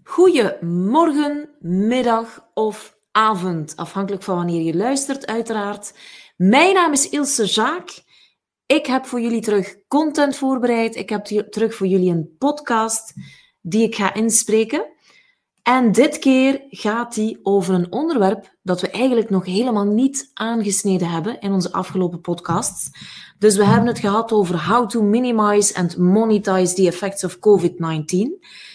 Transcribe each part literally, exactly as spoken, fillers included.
Goedemorgen, middag of avond, afhankelijk van wanneer je luistert uiteraard. Mijn naam is Ilse Jaak. Ik heb voor jullie terug content voorbereid. Ik heb terug voor jullie een podcast die ik ga inspreken. En dit keer gaat die over een onderwerp dat we eigenlijk nog helemaal niet aangesneden hebben in onze afgelopen podcasts. Dus we hebben het gehad over how to minimize and monetize the effects of covid negentien.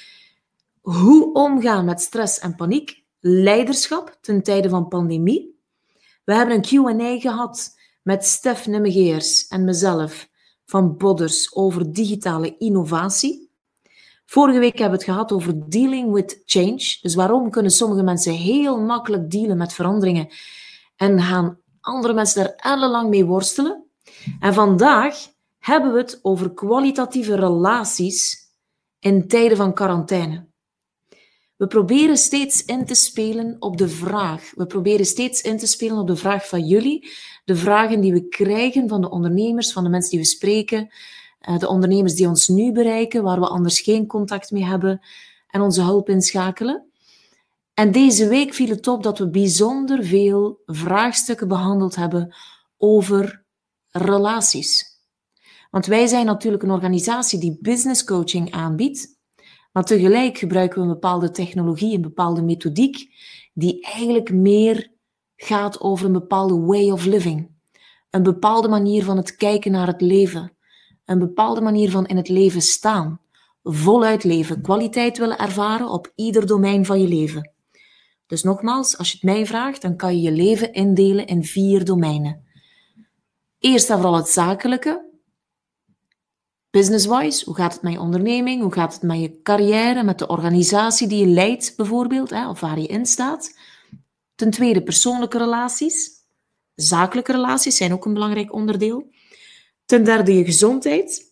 Hoe omgaan met stress en paniek, leiderschap ten tijde van pandemie. We hebben een Q en A gehad met Stef Nimmegeers en mezelf van Bodders over digitale innovatie. Vorige week hebben we het gehad over dealing with change. Dus waarom kunnen sommige mensen heel makkelijk dealen met veranderingen en gaan andere mensen daar ellenlang mee worstelen. En vandaag hebben we het over kwalitatieve relaties in tijden van quarantaine. We proberen steeds in te spelen op de vraag. We proberen steeds in te spelen op de vraag van jullie. De vragen die we krijgen van de ondernemers, van de mensen die we spreken. De ondernemers die ons nu bereiken, waar we anders geen contact mee hebben. En onze hulp inschakelen. En deze week viel het op dat we bijzonder veel vraagstukken behandeld hebben over relaties. Want wij zijn natuurlijk een organisatie die business coaching aanbiedt. Maar tegelijk gebruiken we een bepaalde technologie, een bepaalde methodiek, die eigenlijk meer gaat over een bepaalde way of living. Een bepaalde manier van het kijken naar het leven. Een bepaalde manier van in het leven staan. Voluit leven, kwaliteit willen ervaren op ieder domein van je leven. Dus nogmaals, als je het mij vraagt, dan kan je je leven indelen in vier domeinen. Eerst en vooral het zakelijke. Business-wise, hoe gaat het met je onderneming? Hoe gaat het met je carrière, met de organisatie die je leidt bijvoorbeeld, hè, of waar je in staat? Ten tweede, persoonlijke relaties. Zakelijke relaties zijn ook een belangrijk onderdeel. Ten derde, je gezondheid.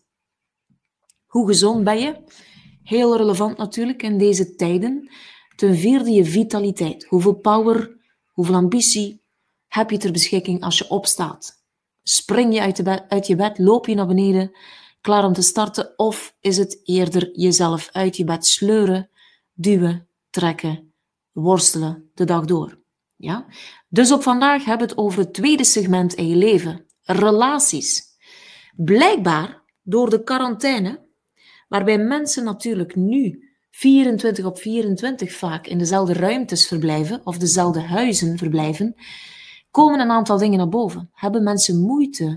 Hoe gezond ben je? Heel relevant natuurlijk in deze tijden. Ten vierde, je vitaliteit. Hoeveel power, hoeveel ambitie heb je ter beschikking als je opstaat? Spring je uit, de bed, uit je bed, loop je naar beneden, klaar om te starten, of is het eerder jezelf uit je bed sleuren, duwen, trekken, worstelen de dag door? Ja? Dus op vandaag hebben we het over het tweede segment in je leven, relaties. Blijkbaar door de quarantaine, waarbij mensen natuurlijk nu vierentwintig op vierentwintig vaak in dezelfde ruimtes verblijven, of dezelfde huizen verblijven, komen een aantal dingen naar boven. Hebben mensen moeite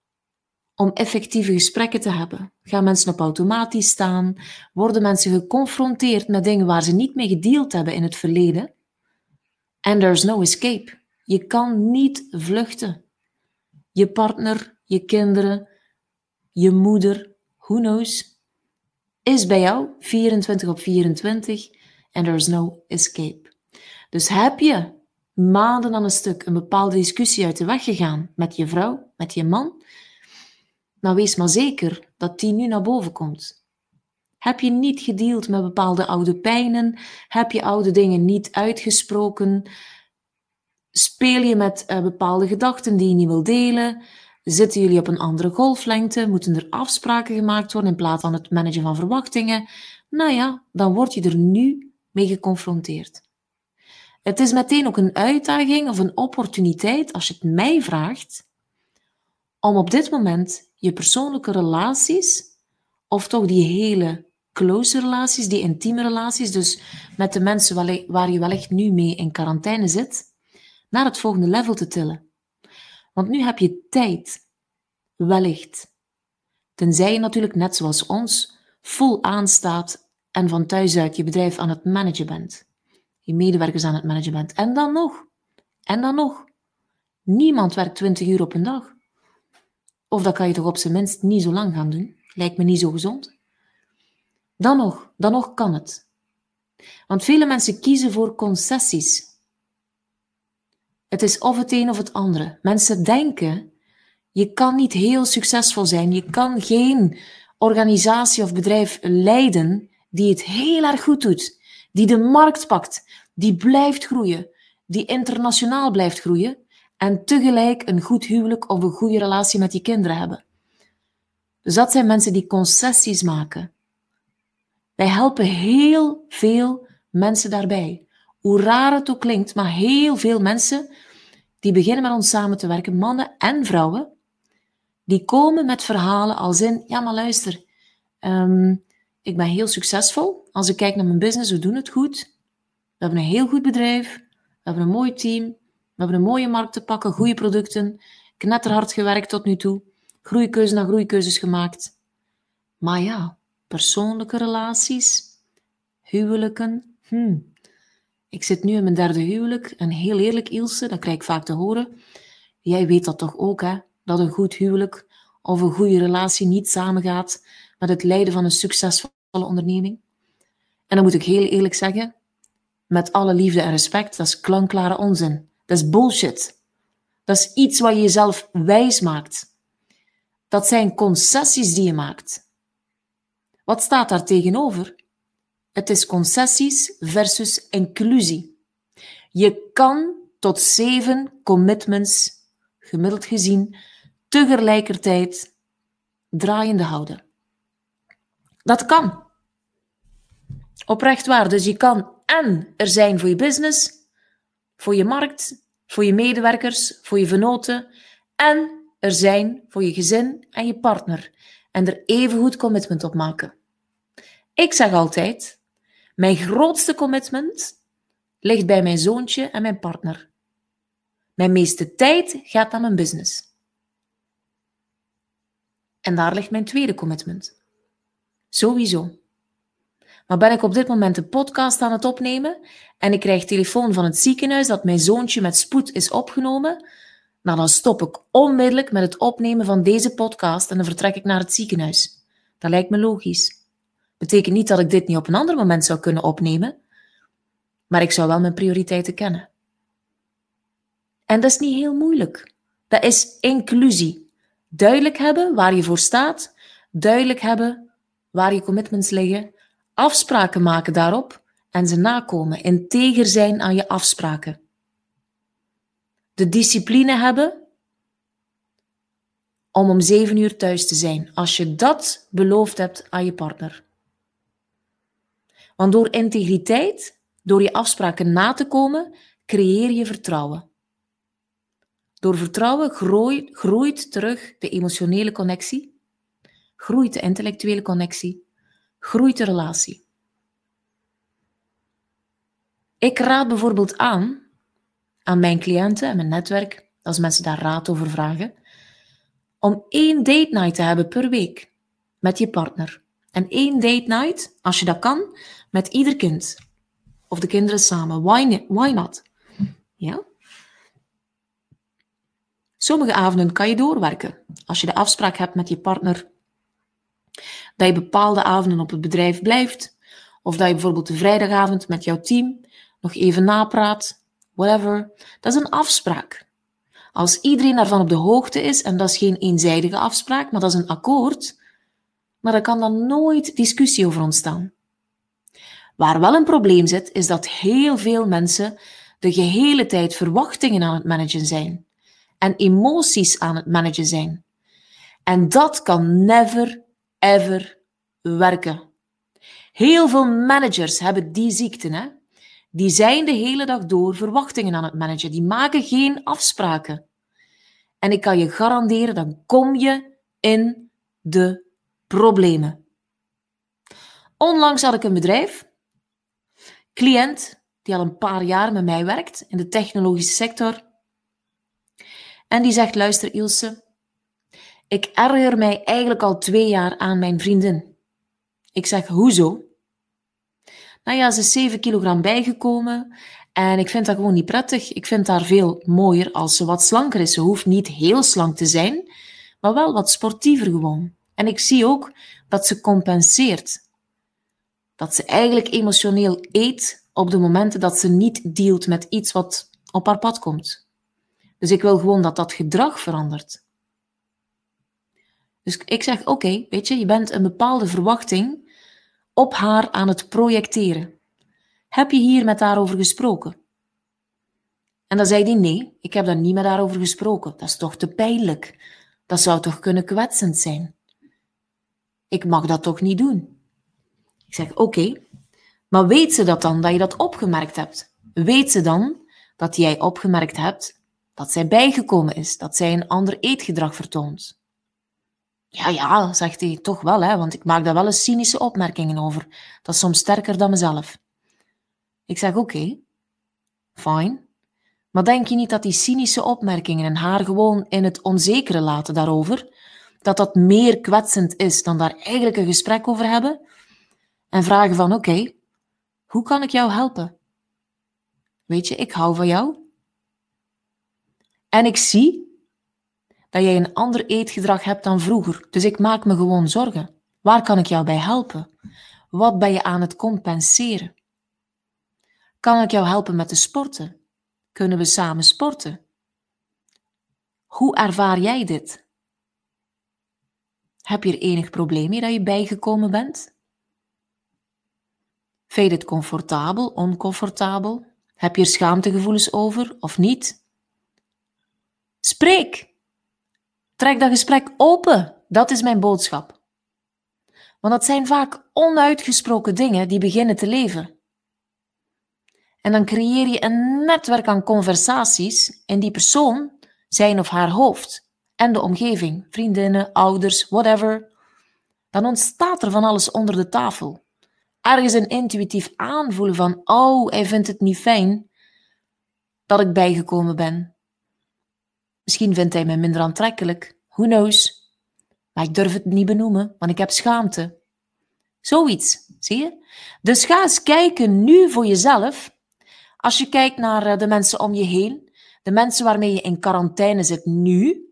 om effectieve gesprekken te hebben? Gaan mensen op automatisch staan? Worden mensen geconfronteerd met dingen waar ze niet mee gedeeld hebben in het verleden? And there's no escape. Je kan niet vluchten. Je partner, je kinderen, je moeder, who knows, is bij jou vierentwintig op vierentwintig and there's no escape. Dus heb je maanden aan een stuk een bepaalde discussie uit de weg gegaan met je vrouw, met je man, nou wees maar zeker dat die nu naar boven komt. Heb je niet gedeeld met bepaalde oude pijnen? Heb je oude dingen niet uitgesproken? Speel je met uh, bepaalde gedachten die je niet wil delen? Zitten jullie op een andere golflengte? Moeten er afspraken gemaakt worden in plaats van het managen van verwachtingen? Nou ja, dan word je er nu mee geconfronteerd. Het is meteen ook een uitdaging of een opportuniteit, als je het mij vraagt, om op dit moment je persoonlijke relaties, of toch die hele close relaties, die intieme relaties, dus met de mensen waar je wellicht nu mee in quarantaine zit, naar het volgende level te tillen. Want nu heb je tijd, wellicht. Tenzij je natuurlijk net zoals ons vol aanstaat en van thuis uit je bedrijf aan het managen bent. Je medewerkers aan het managen bent. En dan nog. En dan nog. Niemand werkt twintig uur op een dag. Of dat kan je toch op zijn minst niet zo lang gaan doen. Lijkt me niet zo gezond. Dan nog. Dan nog kan het. Want vele mensen kiezen voor concessies. Het is of het een of het andere. Mensen denken, je kan niet heel succesvol zijn. Je kan geen organisatie of bedrijf leiden die het heel erg goed doet. Die de markt pakt. Die blijft groeien. Die internationaal blijft groeien. En tegelijk een goed huwelijk of een goede relatie met die kinderen hebben. Dus dat zijn mensen die concessies maken. Wij helpen heel veel mensen daarbij. Hoe raar het ook klinkt, maar heel veel mensen die beginnen met ons samen te werken, mannen en vrouwen, die komen met verhalen als in, ja maar luister, um, ik ben heel succesvol. Als ik kijk naar mijn business, we doen het goed. We hebben een heel goed bedrijf. We hebben een mooi team. We hebben een mooie markt te pakken, goede producten. Knetterhard gewerkt tot nu toe. Groeikeuze na groeikeuzes gemaakt. Maar ja, persoonlijke relaties, huwelijken. Hmm. Ik zit nu in mijn derde huwelijk. En heel eerlijk, Ilse, dat krijg ik vaak te horen. Jij weet dat toch ook, hè? Dat een goed huwelijk of een goede relatie niet samengaat met het leiden van een succesvolle onderneming. En dan moet ik heel eerlijk zeggen, met alle liefde en respect, dat is klankklare onzin. Dat is bullshit. Dat is iets wat je jezelf wijs maakt. Dat zijn concessies die je maakt. Wat staat daar tegenover? Het is concessies versus inclusie. Je kan tot zeven commitments, gemiddeld gezien, tegelijkertijd draaiende houden. Dat kan. Oprecht waar. Dus je kan en er zijn voor je business, voor je markt, voor je medewerkers, voor je vennoten en er zijn voor je gezin en je partner en er evengoed commitment op maken. Ik zeg altijd, mijn grootste commitment ligt bij mijn zoontje en mijn partner. Mijn meeste tijd gaat naar mijn business. En daar ligt mijn tweede commitment. Sowieso. Maar ben ik op dit moment een podcast aan het opnemen en ik krijg telefoon van het ziekenhuis dat mijn zoontje met spoed is opgenomen, nou dan stop ik onmiddellijk met het opnemen van deze podcast en dan vertrek ik naar het ziekenhuis. Dat lijkt me logisch. Betekent niet dat ik dit niet op een ander moment zou kunnen opnemen, maar ik zou wel mijn prioriteiten kennen. En dat is niet heel moeilijk. Dat is inclusie. Duidelijk hebben waar je voor staat, duidelijk hebben waar je commitments liggen, afspraken maken daarop en ze nakomen, integer zijn aan je afspraken. De discipline hebben om om zeven uur thuis te zijn, als je dat beloofd hebt aan je partner. Want door integriteit, door je afspraken na te komen, creëer je vertrouwen. Door vertrouwen groeit, groeit terug de emotionele connectie, groeit de intellectuele connectie, groeit de relatie. Ik raad bijvoorbeeld aan, aan mijn cliënten en mijn netwerk, als mensen daar raad over vragen, om één date night te hebben per week met je partner. En één date night, als je dat kan, met ieder kind. Of de kinderen samen. Why, why not? Ja? Sommige avonden kan je doorwerken. Als je de afspraak hebt met je partner dat je bepaalde avonden op het bedrijf blijft, of dat je bijvoorbeeld de vrijdagavond met jouw team nog even napraat, whatever. Dat is een afspraak. Als iedereen daarvan op de hoogte is, en dat is geen eenzijdige afspraak, maar dat is een akkoord, maar er kan dan nooit discussie over ontstaan. Waar wel een probleem zit, is dat heel veel mensen de gehele tijd verwachtingen aan het managen zijn en emoties aan het managen zijn. En dat kan never, ever werken. Heel veel managers hebben die ziekte, hè? Die zijn de hele dag door verwachtingen aan het managen. Die maken geen afspraken. En ik kan je garanderen, dan kom je in de problemen. Onlangs had ik een bedrijf, cliënt, die al een paar jaar met mij werkt in de technologische sector. En die zegt, luister Ilse, ik erger mij eigenlijk al twee jaar aan mijn vriendin. Ik zeg, hoezo? Nou ja, ze is zeven kilogram bijgekomen en ik vind dat gewoon niet prettig. Ik vind haar veel mooier als ze wat slanker is. Ze hoeft niet heel slank te zijn, maar wel wat sportiever gewoon. En ik zie ook dat ze compenseert. Dat ze eigenlijk emotioneel eet op de momenten dat ze niet dealt met iets wat op haar pad komt. Dus ik wil gewoon dat dat gedrag verandert. Dus ik zeg, oké, okay, weet je, je bent een bepaalde verwachting op haar aan het projecteren. Heb je hier met haar over gesproken? En dan zei hij, nee, ik heb daar niet met haar over gesproken. Dat is toch te pijnlijk. Dat zou toch kunnen kwetsend zijn. Ik mag dat toch niet doen. Ik zeg, oké, okay, Maar weet ze dat dan, dat je dat opgemerkt hebt? Weet ze dan dat jij opgemerkt hebt dat zij bijgekomen is, dat zij een ander eetgedrag vertoont? Ja, ja, zegt hij, toch wel, hè, want ik maak daar wel eens cynische opmerkingen over. Dat is soms sterker dan mezelf. Ik zeg, oké, okay, fine. Maar denk je niet dat die cynische opmerkingen en haar gewoon in het onzekere laten daarover, dat dat meer kwetsend is dan daar eigenlijk een gesprek over hebben? En vragen van, oké, okay, hoe kan ik jou helpen? Weet je, ik hou van jou. En ik zie dat jij een ander eetgedrag hebt dan vroeger. Dus ik maak me gewoon zorgen. Waar kan ik jou bij helpen? Wat ben je aan het compenseren? Kan ik jou helpen met de sporten? Kunnen we samen sporten? Hoe ervaar jij dit? Heb je er enig probleem mee dat je bijgekomen bent? Vind je dit comfortabel, oncomfortabel? Heb je er schaamtegevoelens over of niet? Spreek! Trek dat gesprek open. Dat is mijn boodschap. Want dat zijn vaak onuitgesproken dingen die beginnen te leven. En dan creëer je een netwerk aan conversaties in die persoon, zijn of haar hoofd, en de omgeving, vriendinnen, ouders, whatever. Dan ontstaat er van alles onder de tafel. Ergens een intuïtief aanvoelen van, oh, hij vindt het niet fijn dat ik bijgekomen ben. Misschien vindt hij me minder aantrekkelijk. Who knows? Maar ik durf het niet benoemen, want ik heb schaamte. Zoiets, zie je? Dus ga eens kijken nu voor jezelf. Als je kijkt naar de mensen om je heen, de mensen waarmee je in quarantaine zit nu,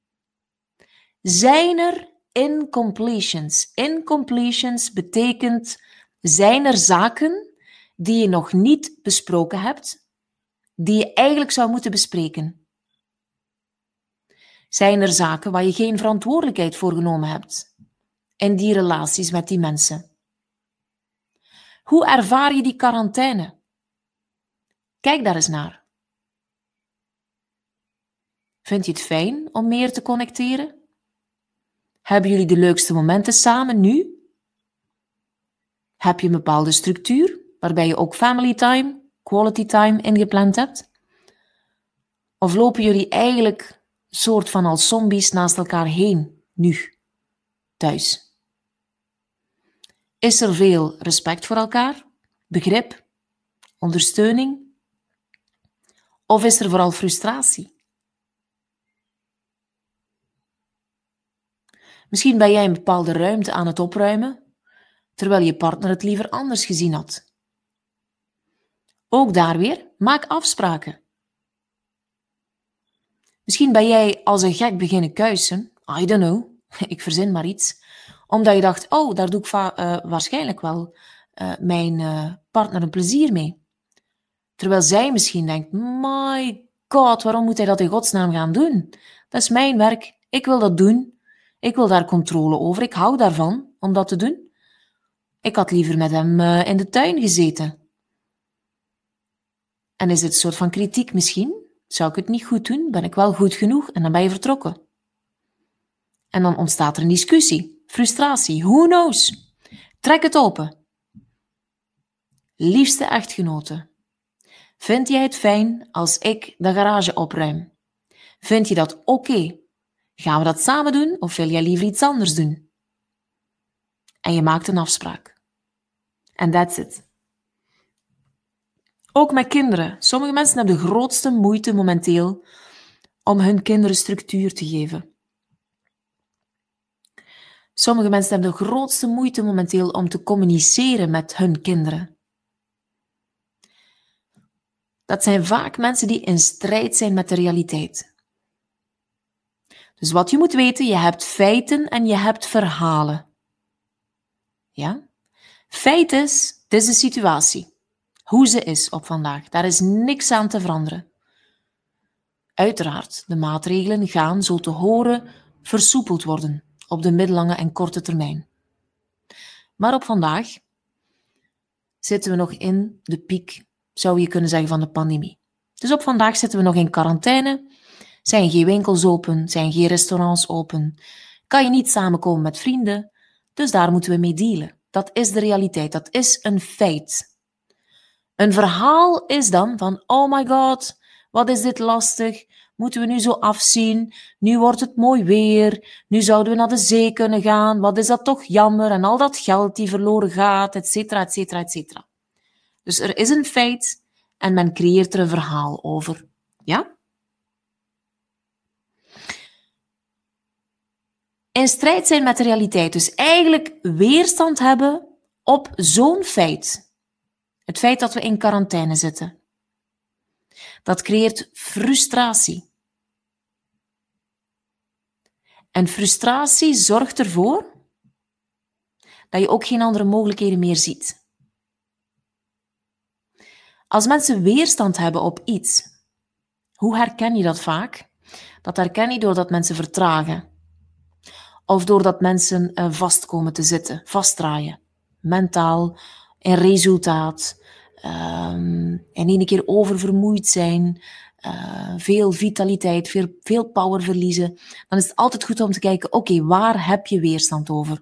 zijn er incompletions. Incompletions betekent, zijn er zaken die je nog niet besproken hebt, die je eigenlijk zou moeten bespreken? Zijn er zaken waar je geen verantwoordelijkheid voor genomen hebt in die relaties met die mensen? Hoe ervaar je die quarantaine? Kijk daar eens naar. Vind je het fijn om meer te connecteren? Hebben jullie de leukste momenten samen nu? Heb je een bepaalde structuur waarbij je ook family time, quality time ingepland hebt? Of lopen jullie eigenlijk soort van als zombies naast elkaar heen, nu, thuis? Is er veel respect voor elkaar, begrip, ondersteuning? Of is er vooral frustratie? Misschien ben jij een bepaalde ruimte aan het opruimen, terwijl je partner het liever anders gezien had. Ook daar weer, maak afspraken. Misschien ben jij als een gek beginnen kuisen, I don't know, ik verzin maar iets, omdat je dacht, oh, daar doe ik va- uh, waarschijnlijk wel uh, mijn uh, partner een plezier mee. Terwijl zij misschien denkt, my god, waarom moet hij dat in godsnaam gaan doen? Dat is mijn werk, ik wil dat doen, ik wil daar controle over, ik hou daarvan om dat te doen. Ik had liever met hem uh, in de tuin gezeten. En is dit een soort van kritiek misschien? Zou ik het niet goed doen? Ben ik wel goed genoeg? En dan ben je vertrokken. En dan ontstaat er een discussie, frustratie, who knows? Trek het open. Liefste echtgenote, vind jij het fijn als ik de garage opruim? Vind je dat oké? Okay? Gaan we dat samen doen of wil jij liever iets anders doen? En je maakt een afspraak. En that's it. Ook met kinderen. Sommige mensen hebben de grootste moeite momenteel om hun kinderen structuur te geven. Sommige mensen hebben de grootste moeite momenteel om te communiceren met hun kinderen. Dat zijn vaak mensen die in strijd zijn met de realiteit. Dus wat je moet weten, je hebt feiten en je hebt verhalen. Ja? Feit is, dit is de situatie. Hoe ze is op vandaag. Daar is niks aan te veranderen. Uiteraard, de maatregelen gaan, zo te horen, versoepeld worden op de middellange en korte termijn. Maar op vandaag zitten we nog in de piek, zou je kunnen zeggen, van de pandemie. Dus op vandaag zitten we nog in quarantaine, zijn geen winkels open, zijn geen restaurants open, kan je niet samenkomen met vrienden, dus daar moeten we mee dealen. Dat is de realiteit. Dat is een feit. Een verhaal is dan van, oh my god, wat is dit lastig? Moeten we nu zo afzien? Nu wordt het mooi weer. Nu zouden we naar de zee kunnen gaan. Wat is dat toch jammer? En al dat geld die verloren gaat, et cetera, et cetera, et cetera. Dus er is een feit en men creëert er een verhaal over. Ja? In strijd zijn met de realiteit. Dus eigenlijk weerstand hebben op zo'n feit. Het feit dat we in quarantaine zitten. Dat creëert frustratie. En frustratie zorgt ervoor dat je ook geen andere mogelijkheden meer ziet. Als mensen weerstand hebben op iets, hoe herken je dat vaak? Dat herken je doordat mensen vertragen. Of doordat mensen uh, vast komen te zitten, vastdraaien. Mentaal, in resultaat, um, in één keer oververmoeid zijn, uh, veel vitaliteit, veel, veel power verliezen. Dan is het altijd goed om te kijken, oké, okay, waar heb je weerstand over?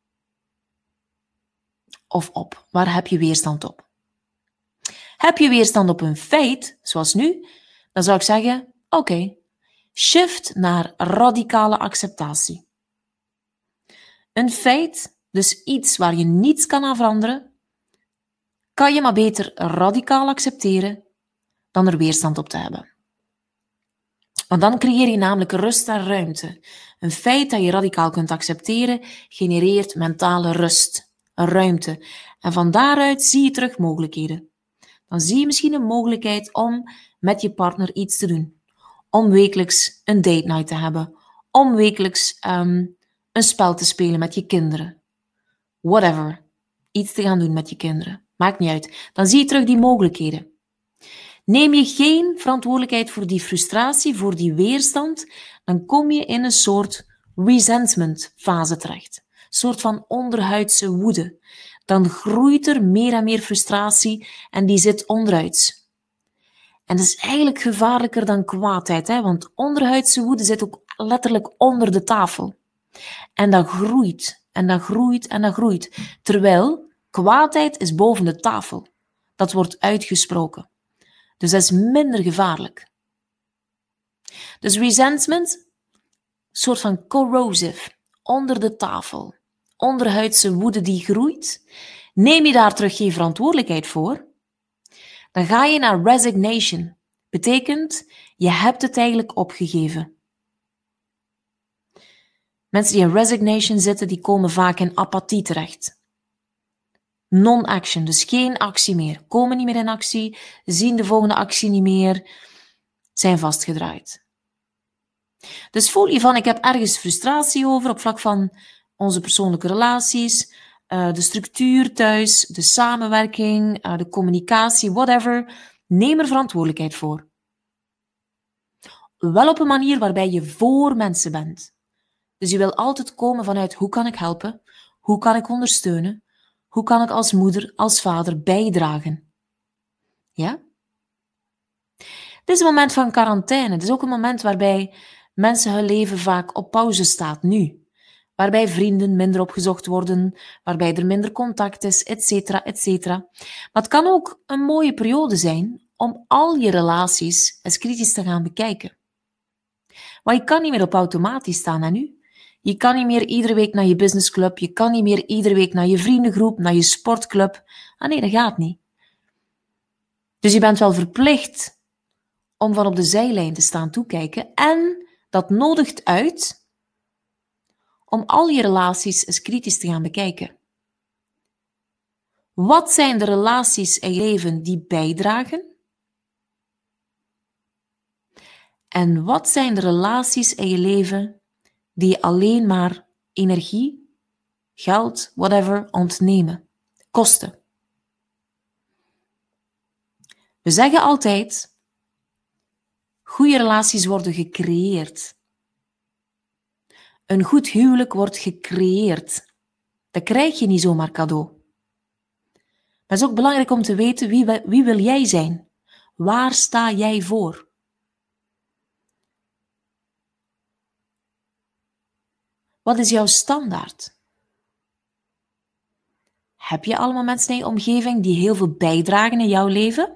Of op, waar heb je weerstand op? Heb je weerstand op een feit, zoals nu, dan zou ik zeggen, oké, okay, shift naar radicale acceptatie. Een feit, dus iets waar je niets kan aan veranderen, kan je maar beter radicaal accepteren dan er weerstand op te hebben. Want dan creëer je namelijk rust en ruimte. Een feit dat je radicaal kunt accepteren, genereert mentale rust, ruimte. En van daaruit zie je terug mogelijkheden. Dan zie je misschien een mogelijkheid om met je partner iets te doen. Om wekelijks een date night te hebben. Om wekelijks um, een spel te spelen met je kinderen. Whatever. Iets te gaan doen met je kinderen. Maakt niet uit. Dan zie je terug die mogelijkheden. Neem je geen verantwoordelijkheid voor die frustratie, voor die weerstand, dan kom je in een soort resentment fase terecht. Een soort van onderhuidse woede. Dan groeit er meer en meer frustratie en die zit onderhuids. En dat is eigenlijk gevaarlijker dan kwaadheid, hè? Want onderhuidse woede zit ook letterlijk onder de tafel. En dat groeit, en dat groeit, en dat groeit. Terwijl kwaadheid is boven de tafel. Dat wordt uitgesproken. Dus dat is minder gevaarlijk. Dus resentment, een soort van corrosive, onder de tafel. Onderhuidse woede die groeit. Neem je daar terug geen verantwoordelijkheid voor, dan ga je naar resignation. Betekent, je hebt het eigenlijk opgegeven. Mensen die in resignation zitten, die komen vaak in apathie terecht. Non-action, dus geen actie meer. Komen niet meer in actie, zien de volgende actie niet meer, zijn vastgedraaid. Dus voel je van, ik heb ergens frustratie over op vlak van onze persoonlijke relaties, uh, de structuur thuis, de samenwerking, uh, de communicatie, whatever. Neem er verantwoordelijkheid voor. Wel op een manier waarbij je voor mensen bent. Dus je wil altijd komen vanuit, hoe kan ik helpen? Hoe kan ik ondersteunen? Hoe kan ik als moeder, als vader bijdragen? Ja? Dit is een moment van quarantaine. Het is ook een moment waarbij mensen hun leven vaak op pauze staat, nu. Waarbij vrienden minder opgezocht worden, waarbij er minder contact is, et cetera, et cetera. Maar het kan ook een mooie periode zijn om al je relaties eens kritisch te gaan bekijken. Maar je kan niet meer op automatisch staan en nu. Je kan niet meer iedere week naar je businessclub, je kan niet meer iedere week naar je vriendengroep, naar je sportclub. Ah nee, dat gaat niet. Dus je bent wel verplicht om van op de zijlijn te staan toekijken en dat nodigt uit om al je relaties eens kritisch te gaan bekijken. Wat zijn de relaties in je leven die bijdragen? En wat zijn de relaties in je leven die je alleen maar energie, geld, whatever, ontnemen, kosten? We zeggen altijd, goede relaties worden gecreëerd. Een goed huwelijk wordt gecreëerd. Dat krijg je niet zomaar cadeau. Maar het is ook belangrijk om te weten, wie, wie wil jij zijn? Waar sta jij voor? Wat is jouw standaard? Heb je allemaal mensen in je omgeving die heel veel bijdragen in jouw leven?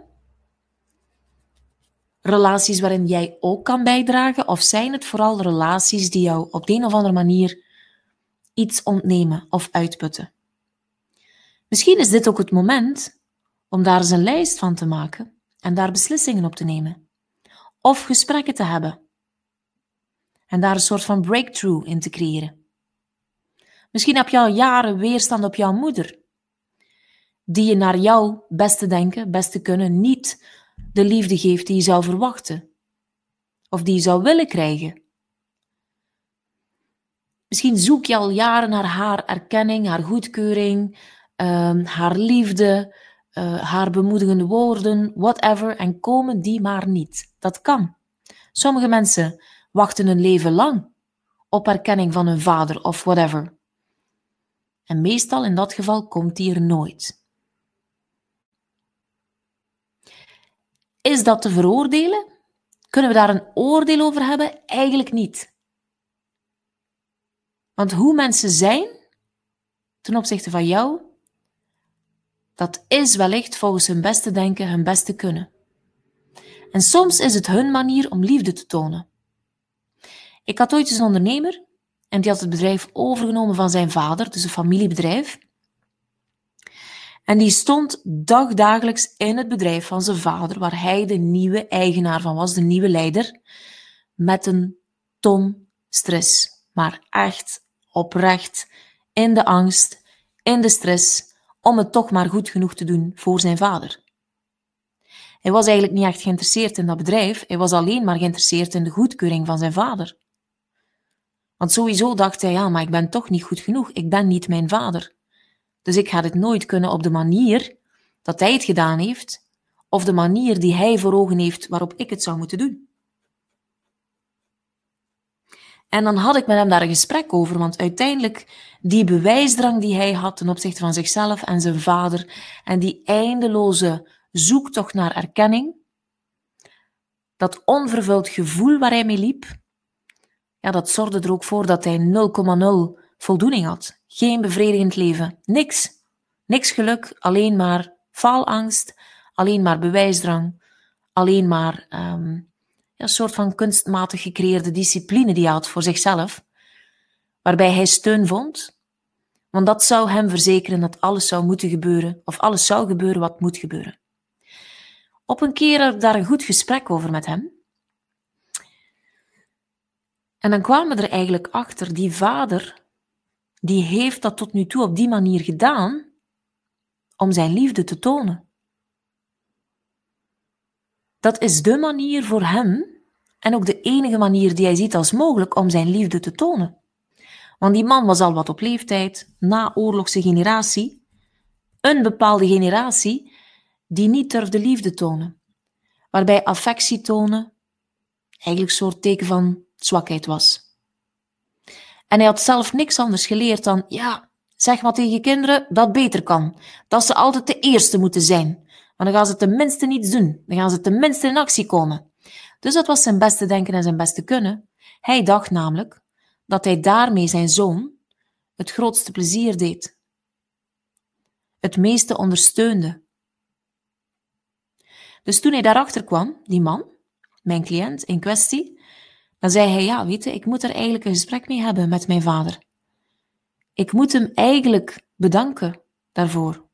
Relaties waarin jij ook kan bijdragen? Of zijn het vooral relaties die jou op de een of andere manier iets ontnemen of uitputten? Misschien is dit ook het moment om daar eens een lijst van te maken en daar beslissingen op te nemen. Of gesprekken te hebben. En daar een soort van breakthrough in te creëren. Misschien heb je al jaren weerstand op jouw moeder, die je naar jouw beste denken, beste kunnen, niet de liefde geeft die je zou verwachten. Of die je zou willen krijgen. Misschien zoek je al jaren naar haar erkenning, haar goedkeuring, uh, haar liefde, uh, haar bemoedigende woorden, whatever, en komen die maar niet. Dat kan. Sommige mensen wachten hun leven lang op erkenning van hun vader of whatever. En meestal in dat geval komt die er nooit. Is dat te veroordelen? Kunnen we daar een oordeel over hebben? Eigenlijk niet. Want hoe mensen zijn ten opzichte van jou, dat is wellicht volgens hun beste denken, hun beste kunnen. En soms is het hun manier om liefde te tonen. Ik had ooit eens een ondernemer en die had het bedrijf overgenomen van zijn vader, dus een familiebedrijf. En die stond dagdagelijks in het bedrijf van zijn vader, waar hij de nieuwe eigenaar van was, de nieuwe leider, met een ton stress. Maar echt oprecht, in de angst, in de stress, om het toch maar goed genoeg te doen voor zijn vader. Hij was eigenlijk niet echt geïnteresseerd in dat bedrijf, hij was alleen maar geïnteresseerd in de goedkeuring van zijn vader. Want sowieso dacht hij, ja, maar ik ben toch niet goed genoeg, ik ben niet mijn vader. Dus ik ga dit nooit kunnen op de manier dat hij het gedaan heeft, of de manier die hij voor ogen heeft waarop ik het zou moeten doen. En dan had ik met hem daar een gesprek over, want uiteindelijk die bewijsdrang die hij had ten opzichte van zichzelf en zijn vader, en die eindeloze zoektocht naar erkenning, dat onvervuld gevoel waar hij mee liep, ja, dat zorgde er ook voor dat hij nul komma nul voldoening had. Geen bevredigend leven. Niks. Niks geluk, alleen maar faalangst, alleen maar bewijsdrang, alleen maar um, een soort van kunstmatig gecreëerde discipline die hij had voor zichzelf, waarbij hij steun vond, want dat zou hem verzekeren dat alles zou moeten gebeuren, of alles zou gebeuren wat moet gebeuren. Op een keer had ik daar een goed gesprek over met hem. En dan kwamen we er eigenlijk achter, die vader, die heeft dat tot nu toe op die manier gedaan om zijn liefde te tonen. Dat is de manier voor hem en ook de enige manier die hij ziet als mogelijk om zijn liefde te tonen. Want die man was al wat op leeftijd, naoorlogse generatie, een bepaalde generatie die niet durfde liefde tonen, waarbij affectie tonen eigenlijk een soort teken van zwakheid was. En hij had zelf niks anders geleerd dan, ja, zeg maar tegen je kinderen dat beter kan. Dat ze altijd de eerste moeten zijn. Want dan gaan ze tenminste niets doen. Dan gaan ze tenminste in actie komen. Dus dat was zijn beste denken en zijn beste kunnen. Hij dacht namelijk dat hij daarmee zijn zoon het grootste plezier deed. Het meeste ondersteunde. Dus toen hij daarachter kwam, die man, mijn cliënt in kwestie, dan zei hij, ja, weet je, ik moet er eigenlijk een gesprek mee hebben met mijn vader. Ik moet hem eigenlijk bedanken daarvoor.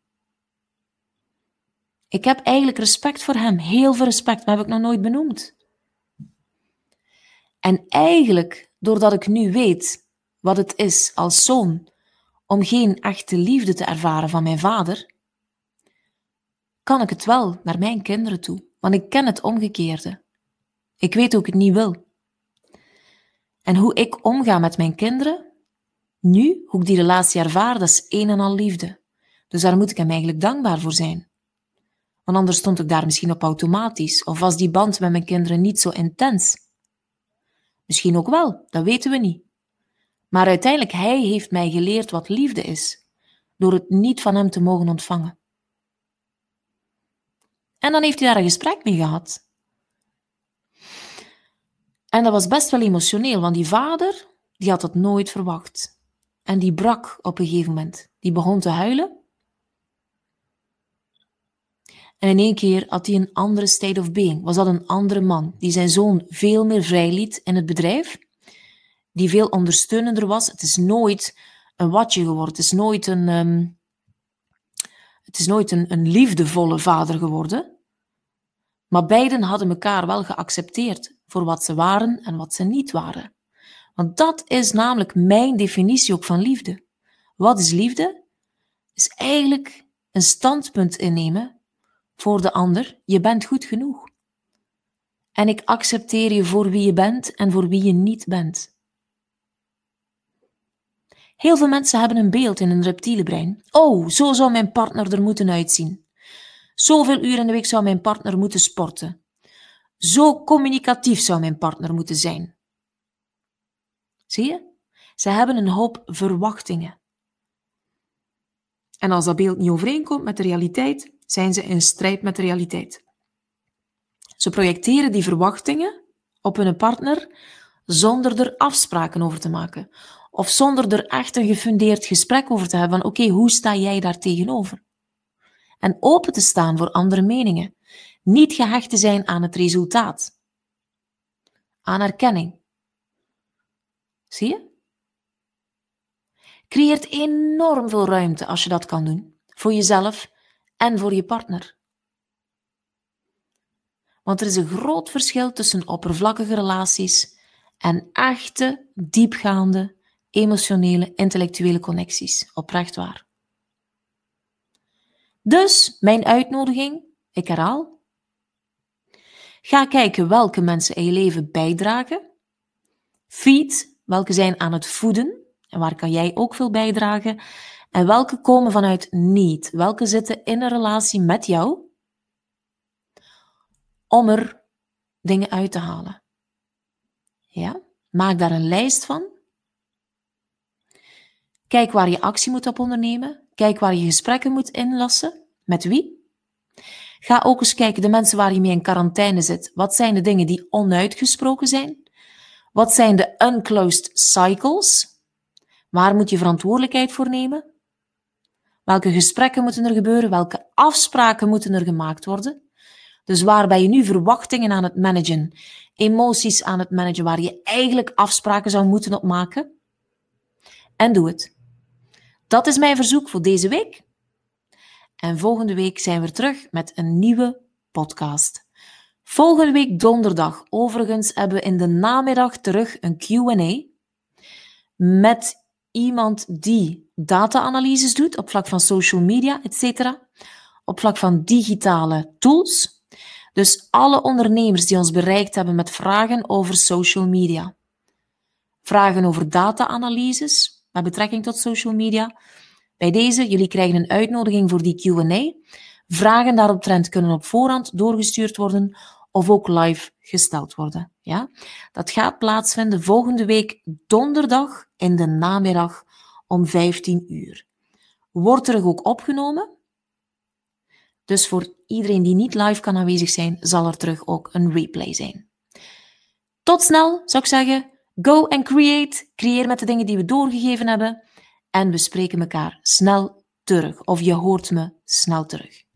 Ik heb eigenlijk respect voor hem, heel veel respect, maar heb ik nog nooit benoemd. En eigenlijk, doordat ik nu weet wat het is als zoon om geen echte liefde te ervaren van mijn vader, kan ik het wel naar mijn kinderen toe, want ik ken het omgekeerde. Ik weet hoe ik het niet wil. En hoe ik omga met mijn kinderen, nu, hoe ik die relatie ervaar, dat is een en al liefde. Dus daar moet ik hem eigenlijk dankbaar voor zijn. Want anders stond ik daar misschien op automatisch, of was die band met mijn kinderen niet zo intens. Misschien ook wel, dat weten we niet. Maar uiteindelijk, hij heeft mij geleerd wat liefde is, door het niet van hem te mogen ontvangen. En dan heeft hij daar een gesprek mee gehad. En dat was best wel emotioneel, want die vader, die had het nooit verwacht. En die brak op een gegeven moment. Die begon te huilen. En in één keer had hij een andere state of being. Was dat een andere man die zijn zoon veel meer vrijliet in het bedrijf. Die veel ondersteunender was. Het is nooit een watje geworden. Het is nooit een, um, het is nooit een, een liefdevolle vader geworden. Maar beiden hadden elkaar wel geaccepteerd voor wat ze waren en wat ze niet waren. Want dat is namelijk mijn definitie ook van liefde. Wat is liefde? Is eigenlijk een standpunt innemen voor de ander. Je bent goed genoeg. En ik accepteer je voor wie je bent en voor wie je niet bent. Heel veel mensen hebben een beeld in hun reptiele brein. Oh, zo zou mijn partner er moeten uitzien. Zoveel uur in de week zou mijn partner moeten sporten. Zo communicatief zou mijn partner moeten zijn. Zie je? Ze hebben een hoop verwachtingen. En als dat beeld niet overeenkomt met de realiteit, zijn ze in strijd met de realiteit. Ze projecteren die verwachtingen op hun partner zonder er afspraken over te maken. Of zonder er echt een gefundeerd gesprek over te hebben van oké, okay, hoe sta jij daar tegenover? En open te staan voor andere meningen. Niet gehecht te zijn aan het resultaat. Aan erkenning. Zie je? Creëert enorm veel ruimte als je dat kan doen. Voor jezelf en voor je partner. Want er is een groot verschil tussen oppervlakkige relaties en echte, diepgaande, emotionele, intellectuele connecties. Oprecht waar. Dus, mijn uitnodiging, ik herhaal. Ga kijken welke mensen in je leven bijdragen. Feed, welke zijn aan het voeden. En waar kan jij ook veel bijdragen? En welke komen vanuit niet? Welke zitten in een relatie met jou? Om er dingen uit te halen. Ja? Maak daar een lijst van. Kijk waar je actie moet op ondernemen. Kijk waar je gesprekken moet inlassen. Met wie? Ga ook eens kijken, de mensen waar je mee in quarantaine zit. Wat zijn de dingen die onuitgesproken zijn? Wat zijn de unclosed cycles? Waar moet je verantwoordelijkheid voor nemen? Welke gesprekken moeten er gebeuren? Welke afspraken moeten er gemaakt worden? Dus waar ben je nu verwachtingen aan het managen? Emoties aan het managen, waar je eigenlijk afspraken zou moeten opmaken? En doe het. Dat is mijn verzoek voor deze week. En volgende week zijn we terug met een nieuwe podcast. Volgende week donderdag, overigens, hebben we in de namiddag terug een Q en A met iemand die data-analyses doet op vlak van social media, et cetera. Op vlak van digitale tools. Dus alle ondernemers die ons bereikt hebben met vragen over social media. Vragen over data-analyses met betrekking tot social media. Bij deze, jullie krijgen een uitnodiging voor die Q en A. Vragen daaromtrent kunnen op voorhand doorgestuurd worden of ook live gesteld worden. Ja? Dat gaat plaatsvinden volgende week donderdag in de namiddag om vijftien uur. Wordt er ook opgenomen. Dus voor iedereen die niet live kan aanwezig zijn, zal er terug ook een replay zijn. Tot snel, zou ik zeggen. Go and create. Creëer met de dingen die we doorgegeven hebben. En we spreken elkaar snel terug. Of je hoort me snel terug.